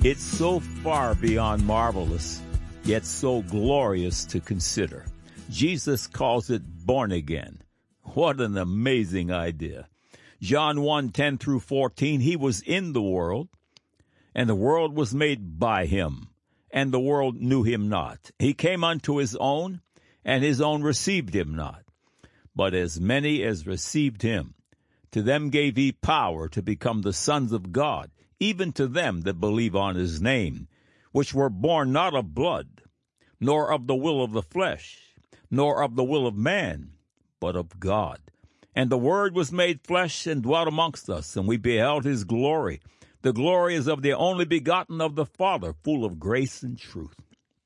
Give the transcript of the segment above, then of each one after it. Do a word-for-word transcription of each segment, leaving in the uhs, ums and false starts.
It's so far beyond marvelous, yet so glorious to consider. Jesus calls it born again. What an amazing idea. John one, ten through fourteen, he was in the world, and the world was made by him, and the world knew him not. He came unto his own, and his own received him not. But as many as received him, to them gave he power to become the sons of God, even to them that believe on his name, which were born not of blood, nor of the will of the flesh, nor of the will of man, but of God. And the Word was made flesh and dwelt amongst us, and we beheld his glory. The glory is of the only begotten of the Father, full of grace and truth.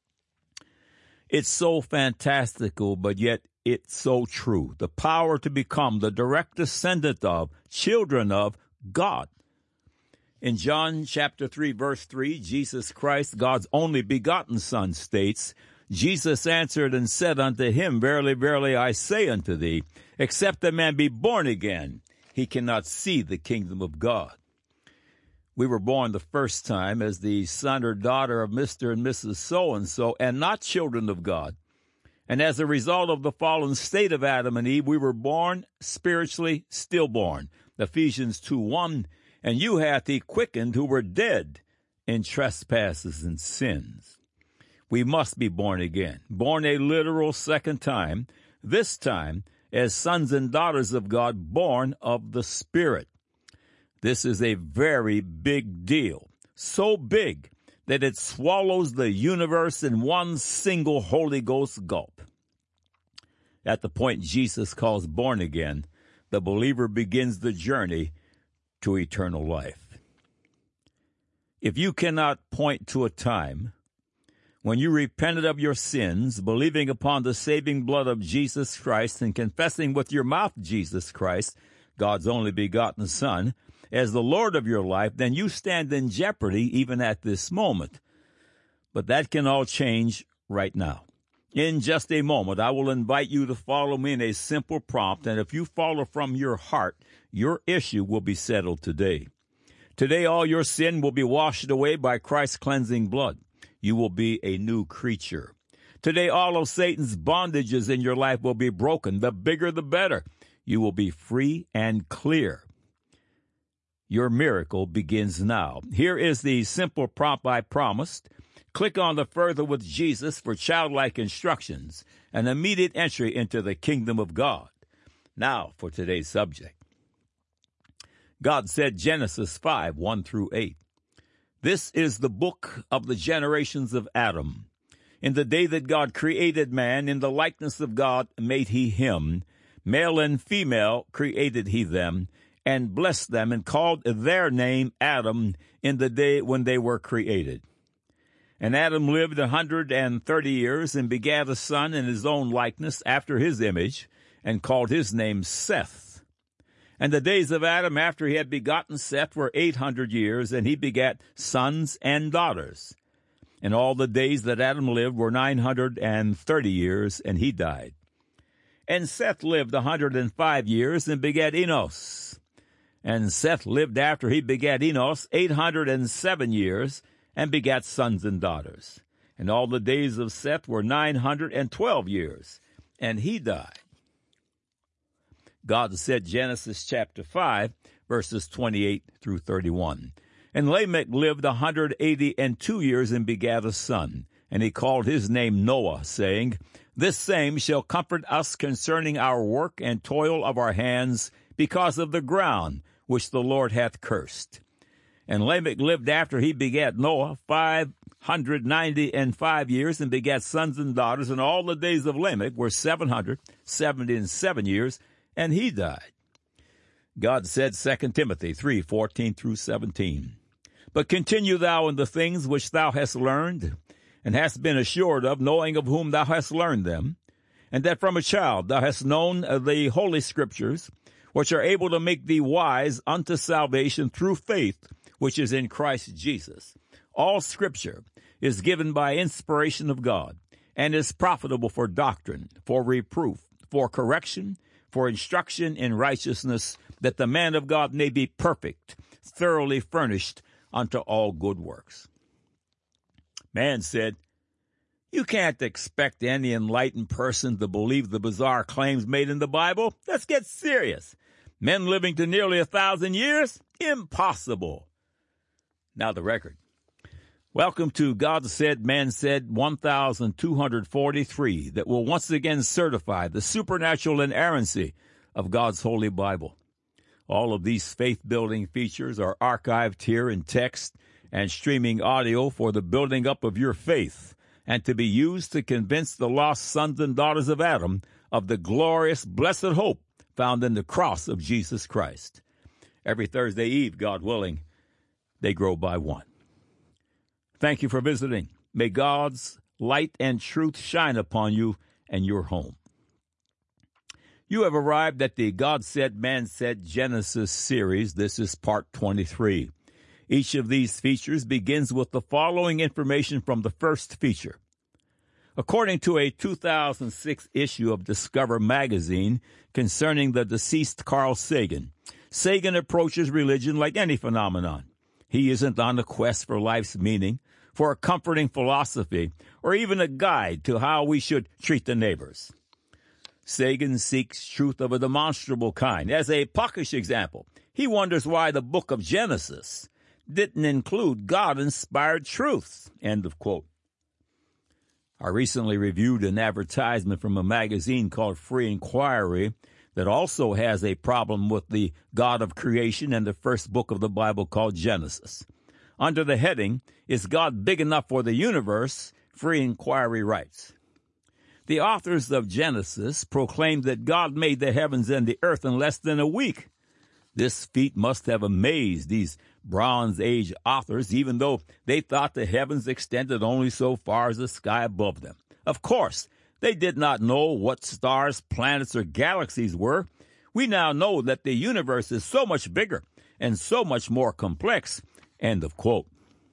It's so fantastical, but yet it's so true. The power to become the direct descendant of, children of, God. In John chapter three, verse three, Jesus Christ, God's only begotten Son, states, Jesus answered and said unto him, Verily, verily, I say unto thee, except a man be born again, he cannot see the kingdom of God. We were born the first time as the son or daughter of Mister and Missus So-and-so, and not children of God. And as a result of the fallen state of Adam and Eve, we were born spiritually stillborn. Ephesians two one, and you hath he quickened who were dead in trespasses and sins. We must be born again, born a literal second time, this time as sons and daughters of God, born of the Spirit. This is a very big deal, so big that it swallows the universe in one single Holy Ghost gulp. At the point Jesus calls born again, the believer begins the journey to eternal life. If you cannot point to a time when you repented of your sins, believing upon the saving blood of Jesus Christ and confessing with your mouth Jesus Christ, God's only begotten Son, as the Lord of your life, then you stand in jeopardy even at this moment. But that can all change right now. In just a moment, I will invite you to follow me in a simple prompt, and if you follow from your heart, your issue will be settled today. Today, all your sin will be washed away by Christ's cleansing blood. You will be a new creature. Today, all of Satan's bondages in your life will be broken. The bigger, the better. You will be free and clear. Your miracle begins now. Here is the simple prompt I promised. Click on the Further with Jesus for childlike instructions and immediate entry into the kingdom of God. Now for today's subject. God said, Genesis five, one through eight. This is the book of the generations of Adam. In the day that God created man, in the likeness of God made he him. Male and female created he them, and blessed them, and called their name Adam in the day when they were created. And Adam lived a hundred and thirty years, and begat a son in his own likeness after his image, and called his name Seth. And the days of Adam after he had begotten Seth were eight hundred years, and he begat sons and daughters. And all the days that Adam lived were nine hundred and thirty years, and he died. And Seth lived a hundred and five years, and begat Enos. And Seth lived after he begat Enos eight hundred and seven years, and begat sons and daughters. And all the days of Seth were nine hundred and twelve years, and he died. God said, Genesis chapter five, verses twenty-eight through thirty-one. And Lamech lived a hundred eighty and two years, and begat a son. And he called his name Noah, saying, This same shall comfort us concerning our work and toil of our hands, because of the ground which the Lord hath cursed. And Lamech lived after he begat Noah five hundred ninety and five years, and begat sons and daughters. And all the days of Lamech were seven hundred seventy and seven years, and he died. God said, Second Timothy three, fourteen through seventeen. But continue thou in the things which thou hast learned, and hast been assured of, knowing of whom thou hast learned them, and that from a child thou hast known the holy Scriptures, which are able to make thee wise unto salvation through faith, which is in Christ Jesus. All Scripture is given by inspiration of God, and is profitable for doctrine, for reproof, for correction, for instruction in righteousness, that the man of God may be perfect, thoroughly furnished unto all good works. Man said, "You can't expect any enlightened person to believe the bizarre claims made in the Bible. Let's get serious. Men living to nearly a thousand years? Impossible." Now the record. Welcome to God Said, Man Said one thousand two hundred forty-three that will once again certify the supernatural inerrancy of God's Holy Bible. All of these faith-building features are archived here in text and streaming audio for the building up of your faith and to be used to convince the lost sons and daughters of Adam of the glorious, blessed hope found in the cross of Jesus Christ. Every Thursday Eve, God willing, they grow by one. Thank you for visiting. May God's light and truth shine upon you and your home. You have arrived at the God Said, Man Said Genesis series. This is part twenty-three. Each of these features begins with the following information from the first feature. According to a two thousand six issue of Discover magazine concerning the deceased Carl Sagan, Sagan approaches religion like any phenomenon. He isn't on a quest for life's meaning, for a comforting philosophy, or even a guide to how we should treat the neighbors. Sagan seeks truth of a demonstrable kind. As a puckish example, he wonders why the book of Genesis didn't include God-inspired truths. End of quote. I recently reviewed an advertisement from a magazine called Free Inquiry that also has a problem with the God of creation and the first book of the Bible called Genesis. Under the heading, "Is God Big Enough for the Universe?" Free Inquiry writes, "The authors of Genesis proclaimed that God made the heavens and the earth in less than a week. This feat must have amazed these Bronze Age authors, even though they thought the heavens extended only so far as the sky above them. Of course, they did not know what stars, planets, or galaxies were. We now know that the universe is so much bigger and so much more complex." End of quote.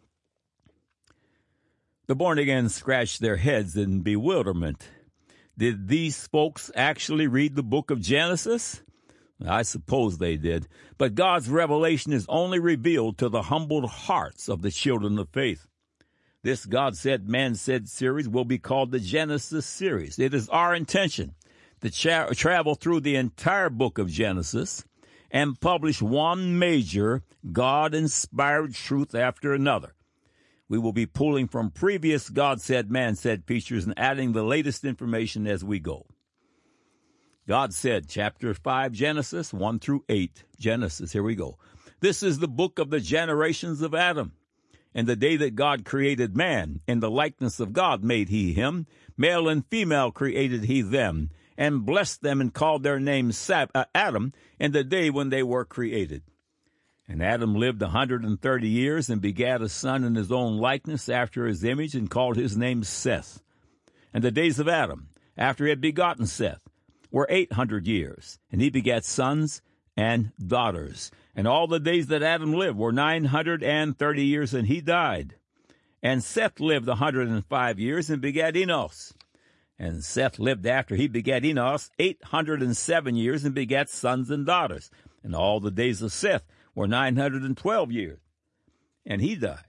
The born-again scratched their heads in bewilderment. Did these folks actually read the book of Genesis? I suppose they did, but God's revelation is only revealed to the humbled hearts of the children of faith. This God Said, Man Said series will be called the Genesis series. It is our intention to tra- travel through the entire book of Genesis and publish one major God-inspired truth after another. We will be pulling from previous God Said, Man Said features and adding the latest information as we go. God Said, Chapter five, Genesis, one through eight. Genesis, here we go. "This is the book of the generations of Adam. In the day that God created man, in the likeness of God made he him. Male and female created he them, and blessed them and called their name Sab- uh, Adam in the day when they were created. And Adam lived a hundred and thirty years and begat a son in his own likeness after his image and called his name Seth. And the days of Adam, after he had begotten Seth, were eight hundred years, and he begat sons and daughters. And all the days that Adam lived were nine hundred and thirty years, and he died. And Seth lived a hundred and five years and begat Enos. And Seth lived after he begat Enos eight hundred and seven years and begat sons and daughters. And all the days of Seth were nine hundred and twelve years, and he died."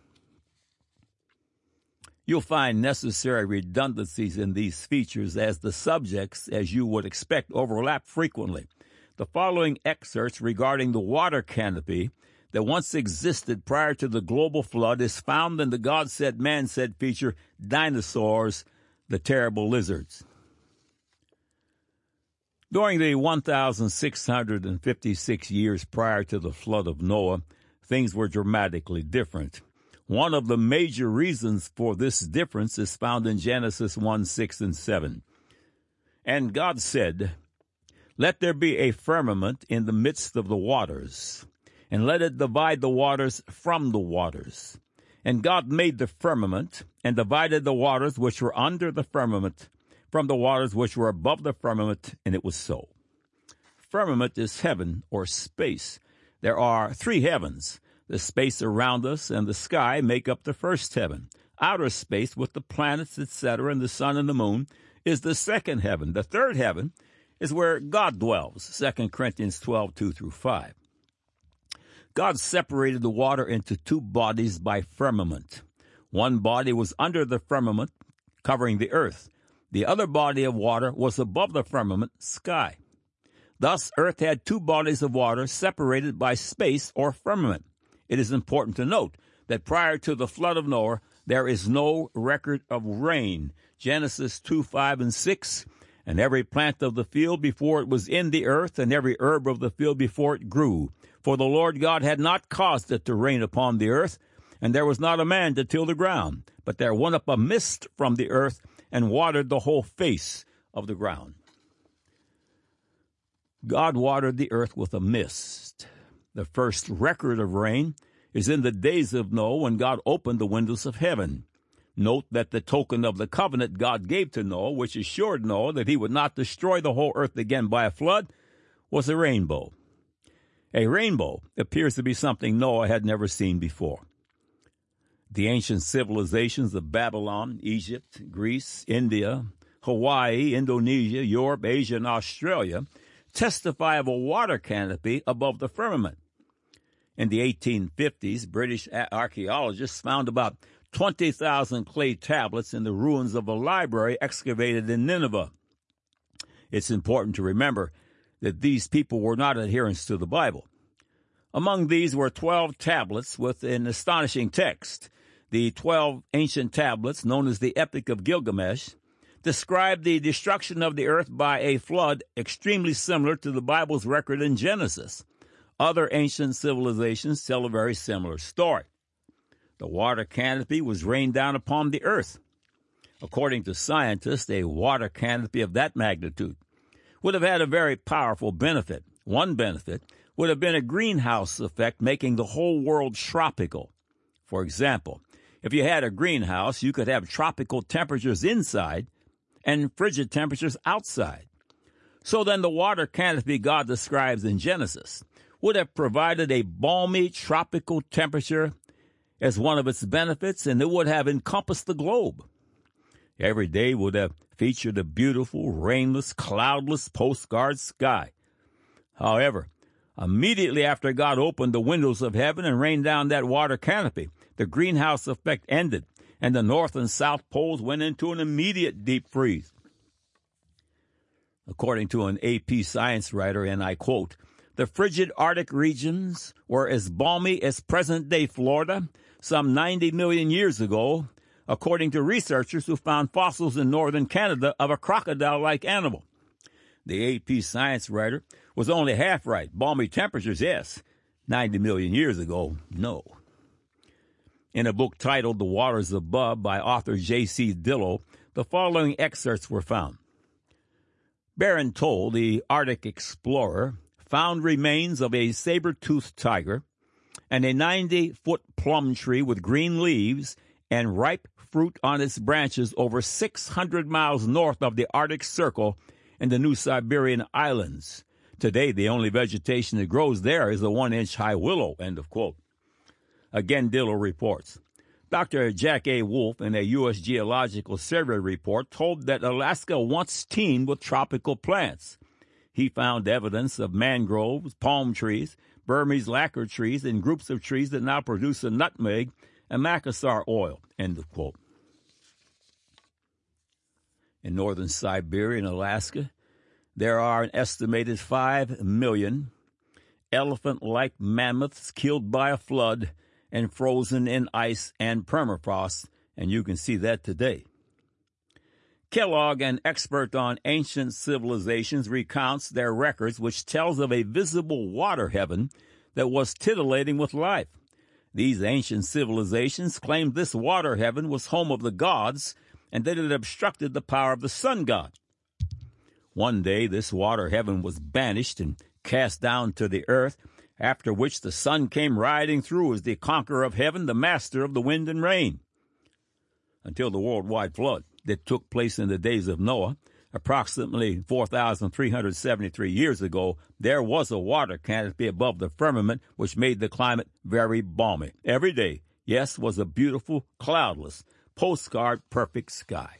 You'll find necessary redundancies in these features as the subjects, as you would expect, overlap frequently. The following excerpts regarding the water canopy that once existed prior to the global flood is found in the God Said, Man Said feature, Dinosaurs, the Terrible Lizards. During the one thousand six hundred fifty-six years prior to the flood of Noah, things were dramatically different. One of the major reasons for this difference is found in Genesis one, six, and seven. "And God said, Let there be a firmament in the midst of the waters, and let it divide the waters from the waters. And God made the firmament, and divided the waters which were under the firmament from the waters which were above the firmament, and it was so." Firmament is heaven or space. There are three heavens. The space around us and the sky make up the first heaven. Outer space with the planets, et cetera, and the sun and the moon is the second heaven. The third heaven is where God dwells, Second Corinthians twelve, two through five. God separated the water into two bodies by firmament. One body was under the firmament, covering the earth. The other body of water was above the firmament, sky. Thus, earth had two bodies of water separated by space or firmament. It is important to note that prior to the flood of Noah, there is no record of rain. Genesis two, five, and six, and every plant of the field before it was in the earth, and every herb of the field before it grew. For the Lord God had not caused it to rain upon the earth, and there was not a man to till the ground. But there went up a mist from the earth, and watered the whole face of the ground. God watered the earth with a mist. The first record of rain is in the days of Noah, when God opened the windows of heaven. Note that the token of the covenant God gave to Noah, which assured Noah that he would not destroy the whole earth again by a flood, was a rainbow. A rainbow appears to be something Noah had never seen before. The ancient civilizations of Babylon, Egypt, Greece, India, Hawaii, Indonesia, Europe, Asia, and Australia testify of a water canopy above the firmament. In the eighteen fifties, British archaeologists found about twenty thousand clay tablets in the ruins of a library excavated in Nineveh. It's important to remember that these people were not adherents to the Bible. Among these were twelve tablets with an astonishing text. The twelve ancient tablets, known as the Epic of Gilgamesh, describe the destruction of the earth by a flood extremely similar to the Bible's record in Genesis. Other ancient civilizations tell a very similar story. The water canopy was rained down upon the earth. According to scientists, a water canopy of that magnitude would have had a very powerful benefit. One benefit would have been a greenhouse effect, making the whole world tropical. For example, if you had a greenhouse, you could have tropical temperatures inside and frigid temperatures outside. So then the water canopy God describes in Genesis would have provided a balmy tropical temperature as one of its benefits, and it would have encompassed the globe. Every day would have featured a beautiful, rainless, cloudless postcard sky. However, immediately after God opened the windows of heaven and rained down that water canopy, the greenhouse effect ended, and the north and south poles went into an immediate deep freeze. According to an A P science writer, and I quote, "The frigid Arctic regions were as balmy as present-day Florida some ninety million years ago, according to researchers who found fossils in northern Canada of a crocodile-like animal." The A P science writer was only half right. Balmy temperatures, yes. ninety million years ago, no. In a book titled The Waters Above by author J C Dillow, the following excerpts were found. Baron Toll, the Arctic explorer, found remains of a saber-toothed tiger and a ninety-foot plum tree with green leaves and ripe fruit on its branches over six hundred miles north of the Arctic Circle in the New Siberian Islands. Today, the only vegetation that grows there is a one-inch high willow, end of quote. Again, Dillow reports, Doctor Jack A. Wolf, in a U S Geological Survey report, told that Alaska once teemed with tropical plants. He found evidence of mangroves, palm trees, Burmese lacquer trees, and groups of trees that now produce a nutmeg and macassar oil, end of quote. In northern Siberia and Alaska, there are an estimated five million elephant-like mammoths killed by a flood and frozen in ice and permafrost, and you can see that today. Kellogg, an expert on ancient civilizations, recounts their records, which tells of a visible water heaven that was titillating with life. These ancient civilizations claimed this water heaven was home of the gods and that it obstructed the power of the sun god. One day, this water heaven was banished and cast down to the earth, after which the sun came riding through as the conqueror of heaven, the master of the wind and rain. Until the worldwide flood that took place in the days of Noah, approximately four thousand three hundred seventy-three years ago, there was a water canopy above the firmament which made the climate very balmy. Every day, yes, was a beautiful, cloudless, postcard-perfect sky.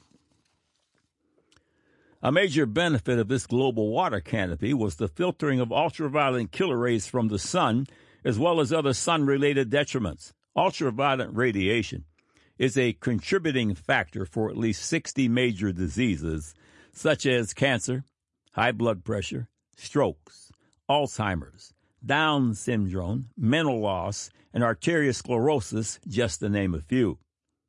A major benefit of this global water canopy was the filtering of ultraviolet killer rays from the sun, as well as other sun-related detriments. Ultraviolet radiation is a contributing factor for at least sixty major diseases such as cancer, high blood pressure, strokes, Alzheimer's, Down syndrome, mental loss, and arteriosclerosis, just to name a few.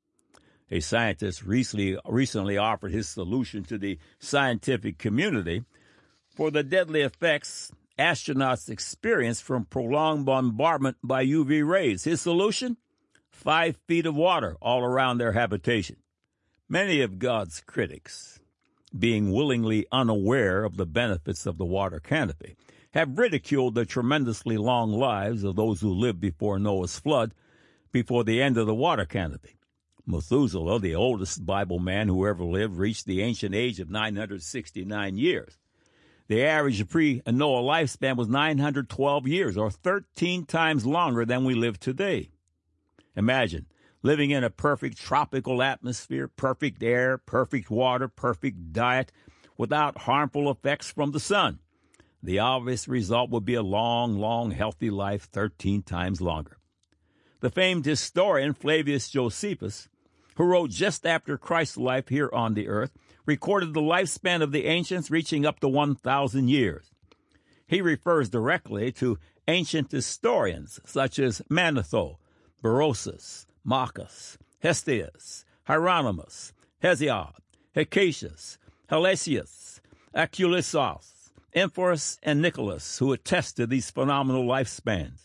A scientist recently, recently offered his solution to the scientific community for the deadly effects astronauts experience from prolonged bombardment by U V rays. His solution? Five feet of water all around their habitation. Many of God's critics, being willingly unaware of the benefits of the water canopy, have ridiculed the tremendously long lives of those who lived before Noah's flood, before the end of the water canopy. Methuselah, the oldest Bible man who ever lived, reached the ancient age of nine hundred sixty-nine years. The average pre-Noah lifespan was nine hundred twelve years, or thirteen times longer than we live today. Imagine living in a perfect tropical atmosphere, perfect air, perfect water, perfect diet, without harmful effects from the sun. The obvious result would be a long, long, healthy life thirteen times longer. The famed historian Flavius Josephus, who wrote just after Christ's life here on the earth, recorded the lifespan of the ancients reaching up to one thousand years. He refers directly to ancient historians such as Manetho, Berosus, Marcus, Hestius, Hieronymus, Hesiod, Hecacius, Helesius, Aculisos, Ephorus, and Nicholas, who attest to these phenomenal lifespans.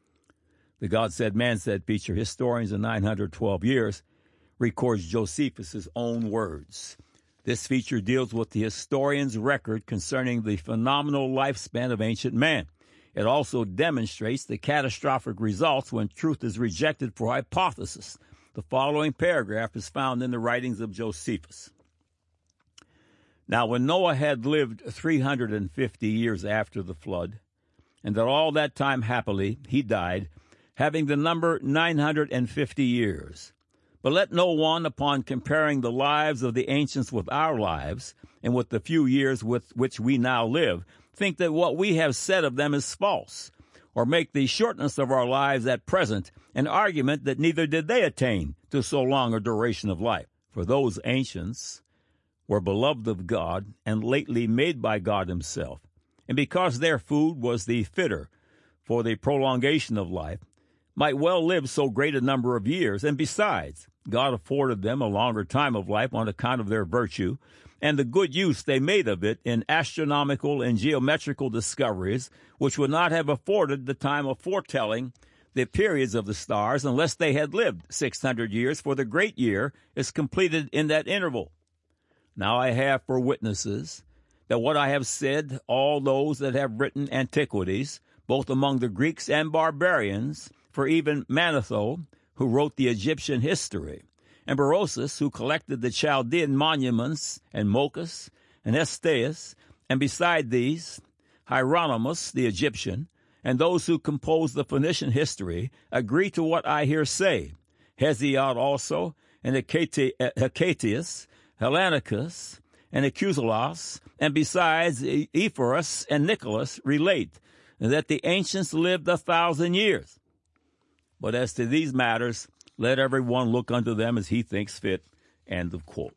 The God Said, Man Said feature, Historians in nine hundred twelve years, records Josephus' own words. This feature deals with the historian's record concerning the phenomenal lifespan of ancient man. It also demonstrates the catastrophic results when truth is rejected for hypothesis. The following paragraph is found in the writings of Josephus. Now, when Noah had lived three hundred fifty years after the flood, and that all that time happily he died, having the number nine hundred fifty years. But let no one, upon comparing the lives of the ancients with our lives, and with the few years with which we now live, think that what we have said of them is false, or make the shortness of our lives at present an argument that neither did they attain to so long a duration of life. For those ancients were beloved of God, and lately made by God himself, and because their food was the fitter for the prolongation of life, might well live so great a number of years, and besides, God afforded them a longer time of life on account of their virtue, and the good use they made of it in astronomical and geometrical discoveries, which would not have afforded the time of foretelling the periods of the stars unless they had lived six hundred years, for the great year is completed in that interval. Now I have for witnesses that what I have said, all those that have written antiquities, both among the Greeks and barbarians, for even Manetho, who wrote the Egyptian history, and Berosus, who collected the Chaldean monuments, and Mochus, and Hestius, and beside these, Hieronymus the Egyptian, and those who composed the Phoenician history, agree to what I here say. Hesiod also, and Hecatius, Hellenicus, and Acusilas, and besides Ephorus and Nicholas relate that the ancients lived a thousand years. But as to these matters, let everyone look unto them as he thinks fit. End of quote.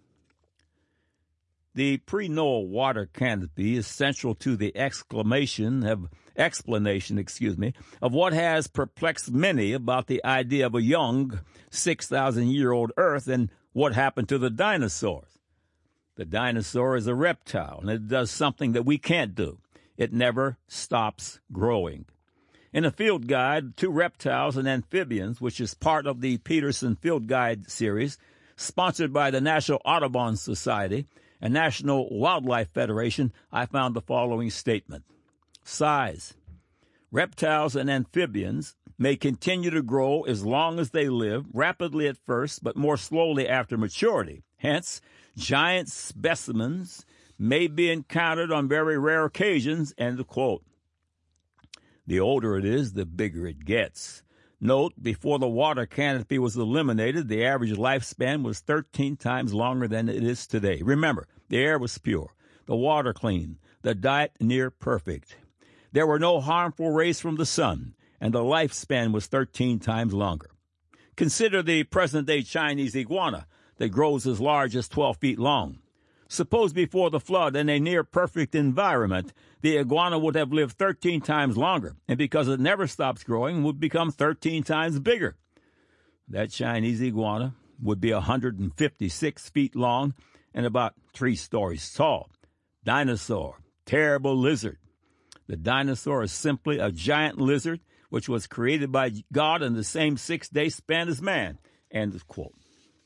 The pre-Noah water canopy is central to the exclamation of explanation, excuse me, of what has perplexed many about the idea of a young six thousand year old Earth and what happened to the dinosaurs. The dinosaur is a reptile, and it does something that we can't do. It never stops growing. In a field guide, Two Reptiles and Amphibians, which is part of the Peterson Field Guide series, sponsored by the National Audubon Society and National Wildlife Federation, I found the following statement. Size. Reptiles and amphibians may continue to grow as long as they live, rapidly at first, but more slowly after maturity. Hence, giant specimens may be encountered on very rare occasions, end of quote. The older it is, the bigger it gets. Note, before the water canopy was eliminated, the average lifespan was thirteen times longer than it is today. Remember, the air was pure, the water clean, the diet near perfect. There were no harmful rays from the sun, and the lifespan was thirteen times longer. Consider the present-day Chinese iguana that grows as large as twelve feet long. Suppose before the flood, in a near-perfect environment, the iguana would have lived thirteen times longer, and because it never stops growing, would become thirteen times bigger. That Chinese iguana would be one hundred fifty-six feet long and about three stories tall. Dinosaur, terrible lizard. The dinosaur is simply a giant lizard which was created by God in the same six-day span as man. End of quote.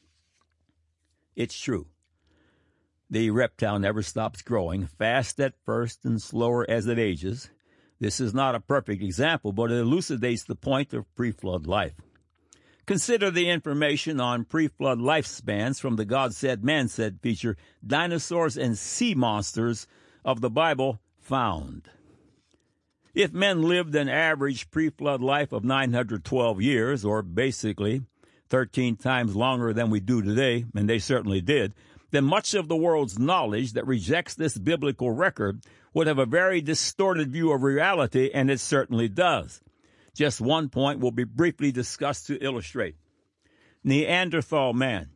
It's true. The reptile never stops growing, fast at first and slower as it ages. This is not a perfect example, but it elucidates the point of pre-flood life. Consider the information on pre-flood lifespans from the God Said, Man Said feature, Dinosaurs and Sea Monsters of the Bible Found. If men lived an average pre-flood life of nine hundred twelve years, or basically thirteen times longer than we do today, and they certainly did, then much of the world's knowledge that rejects this biblical record would have a very distorted view of reality, and it certainly does. Just one point will be briefly discussed to illustrate. Neanderthal man.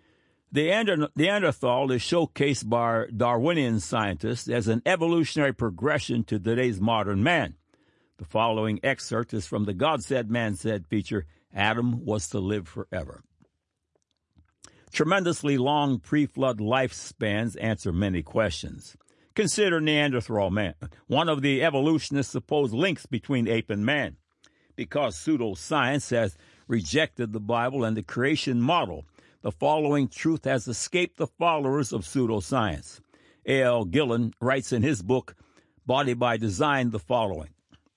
The Neanderthal is showcased by Darwinian scientists as an evolutionary progression to today's modern man. The following excerpt is from the God Said, Man Said feature, Adam Was to Live Forever. Tremendously long pre-flood lifespans answer many questions. Consider Neanderthal man, one of the evolutionists' supposed links between ape and man. Because pseudoscience has rejected the Bible and the creation model, the following truth has escaped the followers of pseudoscience. A L Gillen writes in his book, Body by Design, the following.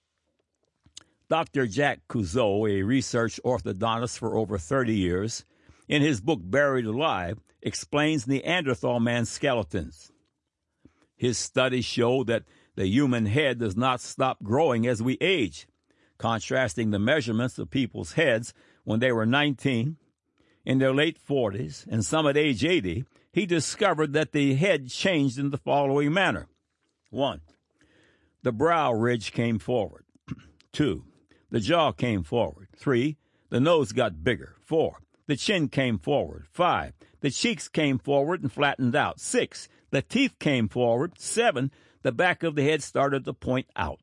Doctor Jack Couzeau, a research orthodontist for over thirty years, in his book Buried Alive, explains Neanderthal man's skeletons. His studies show that the human head does not stop growing as we age. Contrasting the measurements of people's heads when they were nineteen, in their late forties, and some at age eighty, he discovered that the head changed in the following manner. One, the brow ridge came forward. Two, the jaw came forward. Three, the nose got bigger. Four, the chin came forward. Five, the cheeks came forward and flattened out. Six, the teeth came forward. Seven, the back of the head started to point out.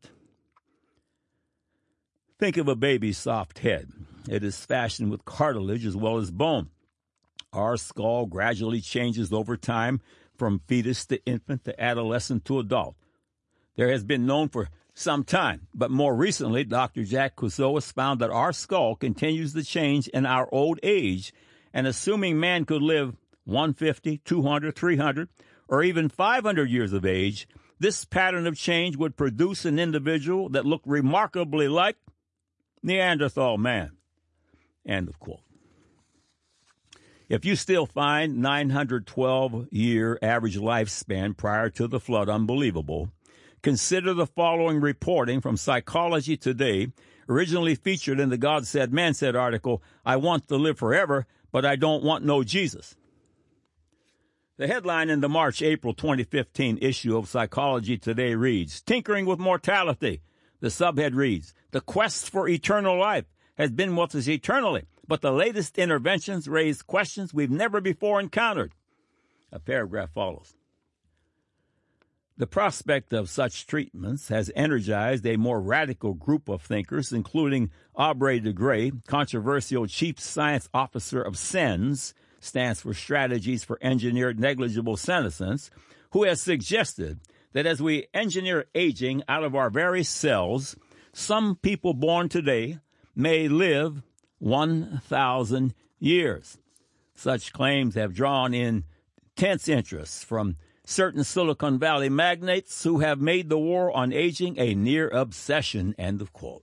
Think of a baby's soft head. It is fashioned with cartilage as well as bone. Our skull gradually changes over time from fetus to infant to adolescent to adult. There has been known for some time, but more recently, Doctor Jack Couzeau has found that our skull continues to change in our old age, and assuming man could live one hundred fifty, two hundred, three hundred, or even five hundred years of age, this pattern of change would produce an individual that looked remarkably like Neanderthal man. End of quote. If you still find nine hundred twelve year average lifespan prior to the flood unbelievable, consider the following reporting from Psychology Today, originally featured in the God Said, Man Said article, I Want to Live Forever, but I Don't Want No Jesus. The headline in the March-April twenty fifteen issue of Psychology Today reads, Tinkering with Mortality. The subhead reads, The quest for eternal life has been with us eternally, but the latest interventions raise questions we've never before encountered. A paragraph follows. The prospect of such treatments has energized a more radical group of thinkers, including Aubrey de Grey, controversial chief science officer of SENS, stands for Strategies for Engineered Negligible Senescence, who has suggested that as we engineer aging out of our very cells, some people born today may live one thousand years. Such claims have drawn in intense interest from certain Silicon Valley magnates who have made the war on aging a near obsession, end of quote.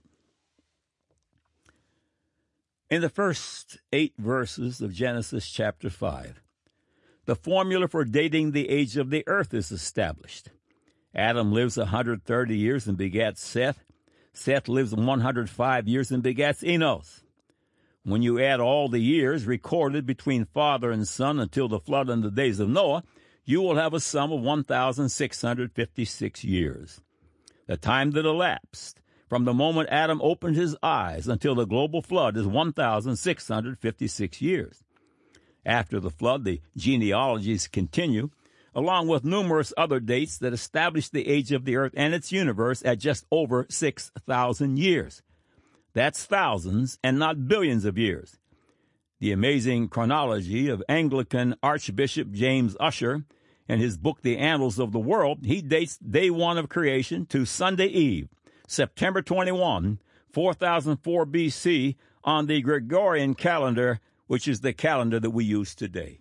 In the first eight verses of Genesis chapter five, the formula for dating the age of the earth is established. Adam lives one hundred thirty years and begats Seth. Seth lives one hundred five years and begats Enos. When you add all the years recorded between father and son until the flood in the days of Noah, you will have a sum of one thousand six hundred fifty-six years. The time that elapsed from the moment Adam opened his eyes until the global flood is one thousand six hundred fifty-six years. After the flood, the genealogies continue, along with numerous other dates that establish the age of the earth and its universe at just over six thousand years. That's thousands and not billions of years. The amazing chronology of Anglican Archbishop James Ussher, in his book, The Annals of the World, he dates day one of creation to Sunday Eve, September twenty-first, four thousand four B C, on the Gregorian calendar, which is the calendar that we use today.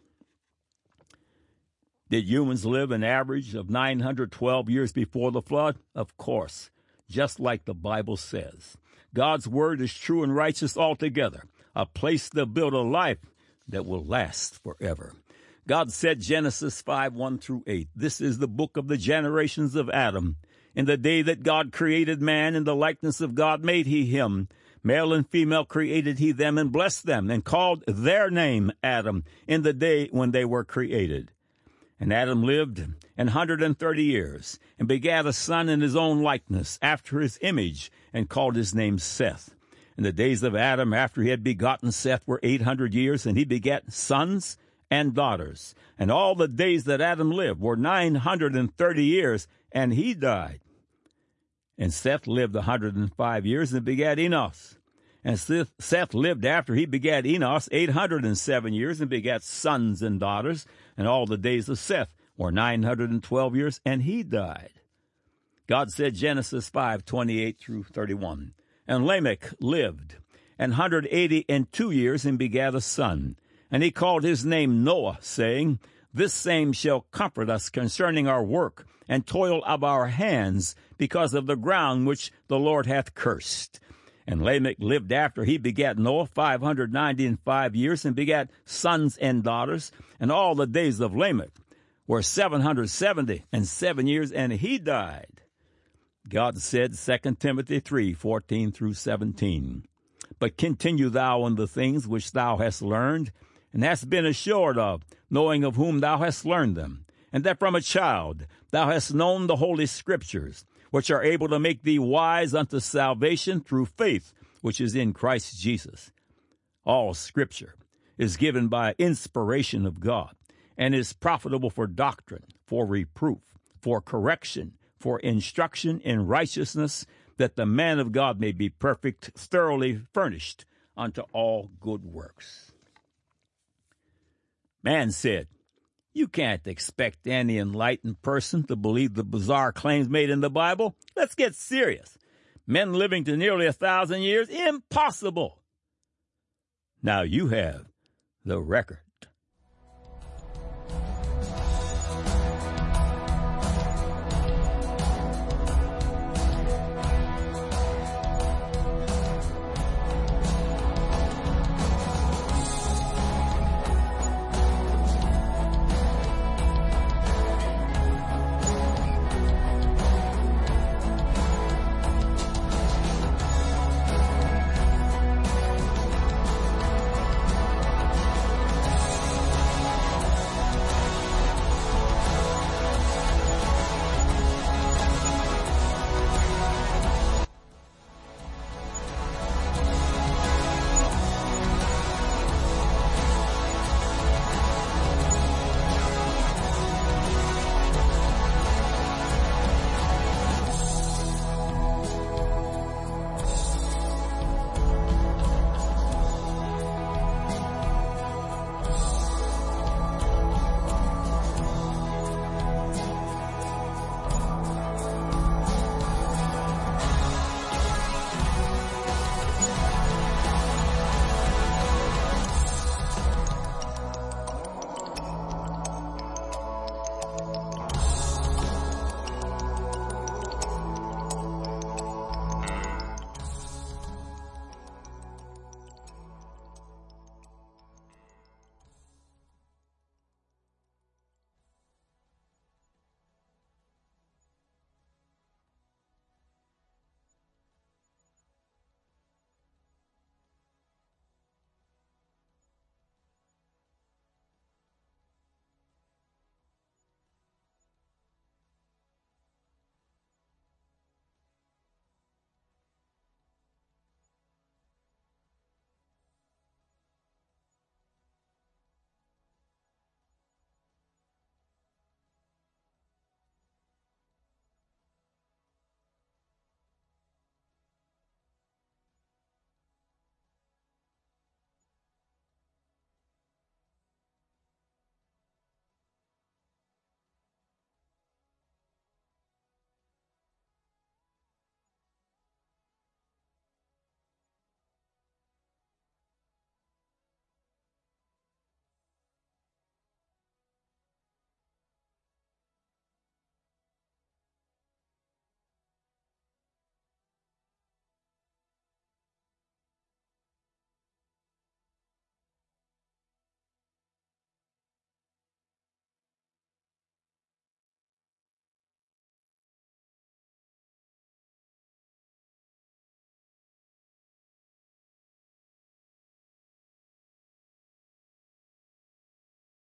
Did humans live an average of nine hundred twelve years before the flood? Of course, just like the Bible says. God's word is true and righteous altogether, a place to build a life that will last forever. God said, Genesis five, one through eight, this is the book of the generations of Adam. In the day that God created man, in the likeness of God made he him. Male and female created he them, and blessed them, and called their name Adam, in the day when they were created. And Adam lived an hundred and thirty years, and begat a son in his own likeness, after his image, and called his name Seth. And the days of Adam after he had begotten Seth were eight hundred years, and he begat sons and daughters. And all the days that Adam lived were nine hundred and thirty years, and he died. And Seth lived a hundred and five years, and begat Enos. And Seth, Seth lived after he begat Enos eight hundred and seven years, and begat sons and daughters. And all the days of Seth were nine hundred and twelve years, and he died. God said, Genesis five, twenty-eight through thirty-one. And Lamech lived an hundred eighty and two years, and begat a son. And he called his name Noah, saying, This same shall comfort us concerning our work and toil of our hands, because of the ground which the Lord hath cursed. And Lamech lived after he begat Noah five hundred ninety and five years, and begat sons and daughters. And all the days of Lamech were seven hundred seventy and seven years, and he died. God said, Second Timothy three, fourteen through seventeen, But continue thou in the things which thou hast learned, and hast been assured of, knowing of whom thou hast learned them, and that from a child thou hast known the holy Scriptures, which are able to make thee wise unto salvation through faith, which is in Christ Jesus. All Scripture is given by inspiration of God, and is profitable for doctrine, for reproof, for correction, for instruction in righteousness, that the man of God may be perfect, thoroughly furnished unto all good works. Man said, You can't expect any enlightened person to believe the bizarre claims made in the Bible. Let's get serious. Men living to nearly a thousand years? Impossible. Now you have the record.